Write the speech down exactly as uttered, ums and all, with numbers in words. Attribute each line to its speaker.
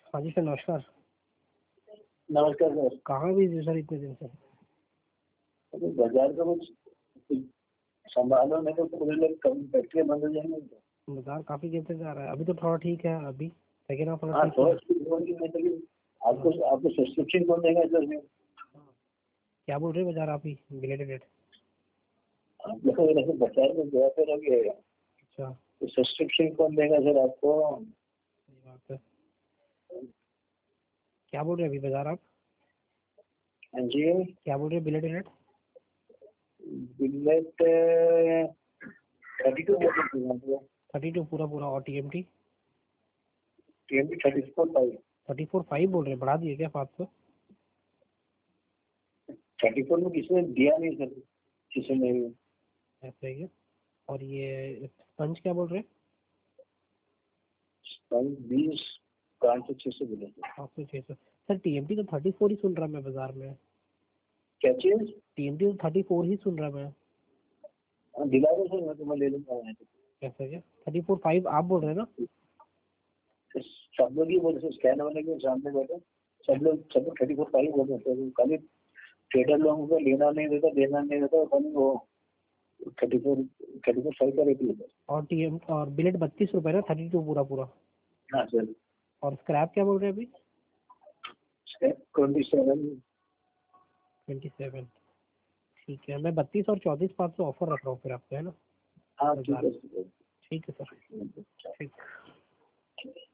Speaker 1: हाँ जी सर, नमस्कार।
Speaker 2: नमस्कार सर।
Speaker 1: कहाँ बिजी हो सर इतने दिन से?
Speaker 2: अरे बाजार का कुछ संभालो नहीं तो पूरे लोग कभी फैक्ट्री बंद हो जाएंगे।
Speaker 1: बाजार काफी गिरते जा रहा है, अभी तो थोड़ा ठीक है, अभी सेकेंड हाफ थोड़ा
Speaker 2: हाँ
Speaker 1: ठीक
Speaker 2: थोड़ा
Speaker 1: है।
Speaker 2: ठीक होगी नहीं तो फिर आपको आपको सब्सक्रिप्शन कौन देगा सर?
Speaker 1: क्या बोल रहे हो बाजार आप ही रिलेटेड रेट?
Speaker 2: आप देखो ऐसे बाजार में गया तो लगे
Speaker 1: अच्छा,
Speaker 2: तो सब्सक्रिप्शन कौन देगा सर आपको?
Speaker 1: सही बात है। क्या बोल रहे हैं अभी बाजार आप?
Speaker 2: हाँ जी,
Speaker 1: क्या बोल रहे हैं बिलेटेड rate?
Speaker 2: Billet thirty two
Speaker 1: thirty two पूरा पूरा, और T M T?
Speaker 2: TMP thirty four five
Speaker 1: thirty four five बोल रहे हैं, बढ़ा दिए क्या पाँच सौ?
Speaker 2: थर्टी फोर में किसी ने दिया नहीं सर, किसी ने भी।
Speaker 1: ऐसा ही है। और ये स्पंज क्या बोल रहे हैं?
Speaker 2: बीस पाँच सौ छह सौ बोले थे।
Speaker 1: पाँच सौ छः सौ। सर टी एम टी तो थर्टी फोर ही सुन रहा मैं बाजार में।
Speaker 2: क्या चीज?
Speaker 1: टी एम टी तो थर्टी फोर ही सुन रहा मैं।
Speaker 2: हाँ, दिला दो सर, मैं तुम्हें ले लूंगा।
Speaker 1: ऐसा क्या? थर्टी फोर फाइव आप बोल रहे हैं ना?
Speaker 2: सब लोग ही बोलते हैं, स्कैन वाले के सामने बैठे सब लोग सब लोग थर्टी फोर फाइव बोलते हैं। खाली ट्रेडर लोगों को लेना नहीं देता, देना नहीं देता, खाली वो thirty four thirty four five का रेट लेता है।
Speaker 1: और टी एम और बिलेट बत्तीस रुपए ना, थर्टी टू पूरा पूरा।
Speaker 2: हाँ सर।
Speaker 1: और स्क्रैप क्या बोल रहे हैं अभी?
Speaker 2: Twenty seven
Speaker 1: twenty seven. ठीक है, मैं बत्तीस और चौबीस पाँच सौ ऑफर रख रहा हूँ फिर आपको, है ना?
Speaker 2: हाँ ठीक
Speaker 1: बाजार
Speaker 2: है
Speaker 1: में।
Speaker 2: सर।
Speaker 1: ठीक है सर, ठीक।